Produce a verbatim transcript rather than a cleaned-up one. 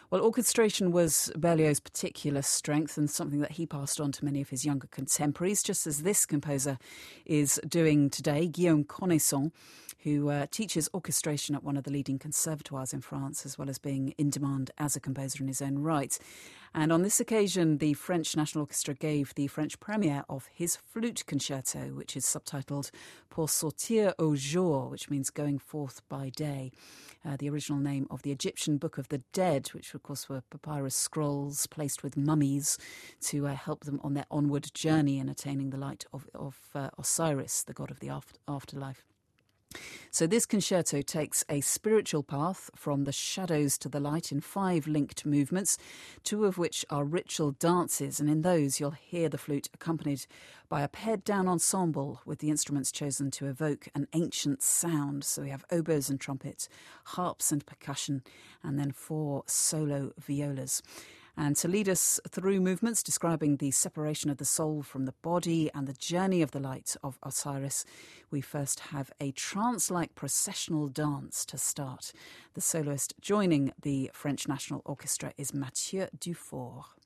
Well, orchestration was Berlioz's particular strength and something that he passed on to many of his younger contemporaries, just as this composer is doing today, Guillaume Connaissant, who uh, teaches orchestration at one of the leading conservatoires in France, as well as being in demand as a composer in his own right. And on this occasion, the French National Orchestra gave the French premiere of his flute concerto, which is subtitled Pour sortir au jour, which means going forth by day. Uh, the original name of the Egyptian Book of the Dead, which of course were papyrus scrolls placed with mummies to uh, help them on their onward journey in attaining the light of, of uh, Osiris, the god of the after- afterlife. So this concerto takes a spiritual path from the shadows to the light in five linked movements, two of which are ritual dances, and in those you'll hear the flute accompanied by a pared-down ensemble with the instruments chosen to evoke an ancient sound. So we have oboes and trumpet, harps and percussion, and then four solo violas. And to lead us through movements describing the separation of the soul from the body and the journey of the light of Osiris, we first have a trance-like processional dance to start. The soloist joining the French National Orchestra is Mathieu Dufour.